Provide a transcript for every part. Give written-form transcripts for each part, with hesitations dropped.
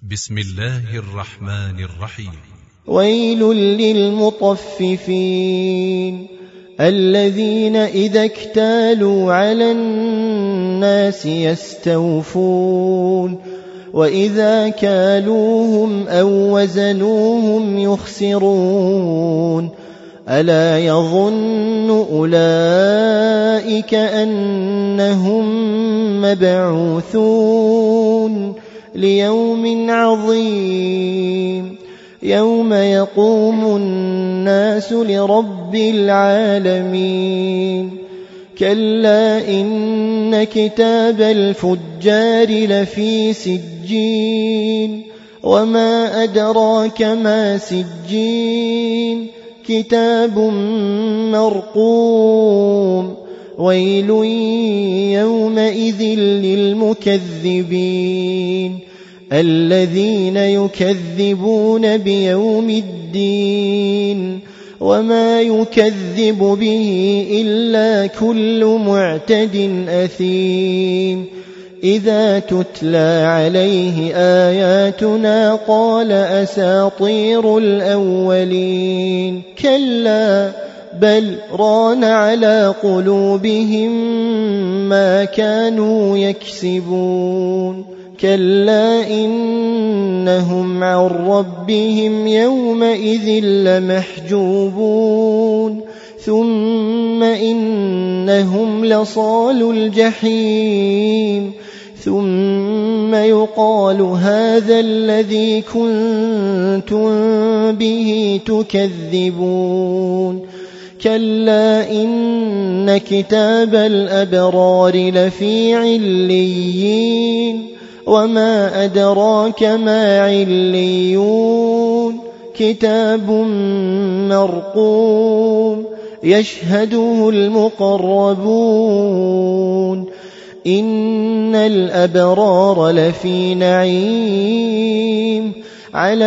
بسم الله الرحمن الرحيم. ويل للمطففين الذين إذا اكتالوا على الناس يستوفون وإذا كالوهم أو وزنوهم يخسرون ألا يظن أولئك أنهم مبعوثون ليوم عظيم يوم يقوم الناس لرب العالمين كلا إن كتاب الفجار لفي سجين وما أدراك ما سجين كتاب مرقوم ويل يومئذ للمكذبين الذين يكذبون بيوم الدين وما يكذب به إلا كل معتد أثيم إذا تتلى عليه آياتنا قال أساطير الأولين كلا بل ران على قلوبهم ما كانوا يكسبون كلا إنهم عن ربهم يومئذ لمحجوبون ثم إنهم لصالو الجحيم ثم يقال هذا الذي كنتم به تكذبون كلا إن كتاب الأبرار لفي عليين وما أدراك ما عليون كتاب مرقوم يشهده المقربون إن الأبرار لفي نعيم على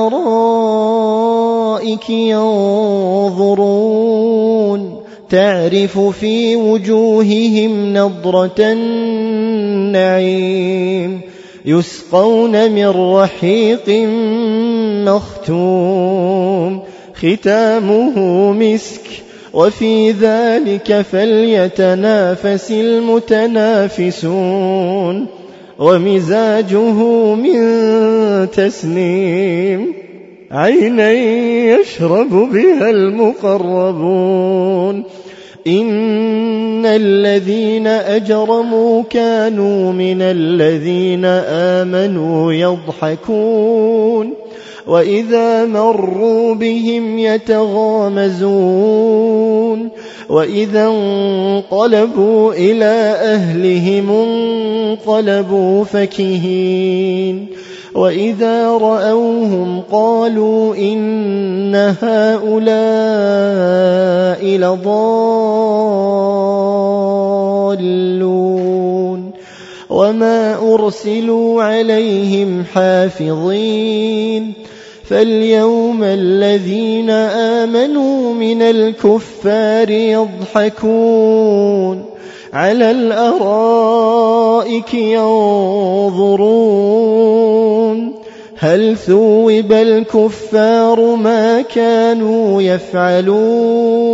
الأرائك ينظرون تعرف في وجوههم نضرة النعيم يسقون من رحيق مختوم ختامه مسك وفي ذلك فليتنافس المتنافسون ومزاجه من تسنيم عينا يشرب بها المقربون إن الذين أجرموا كانوا من الذين آمنوا يضحكون وإذا مروا بهم يتغامزون وإذا انقلبوا إلى أهلهم انقلبوا فكهين وإذا رأوهم قالوا إن هؤلاء لضالون وما أرسلوا عليهم حافظين فاليوم الذين آمنوا من الكفار يضحكون على الأرائك ينظرون هل ثوب الكفار ما كانوا يفعلون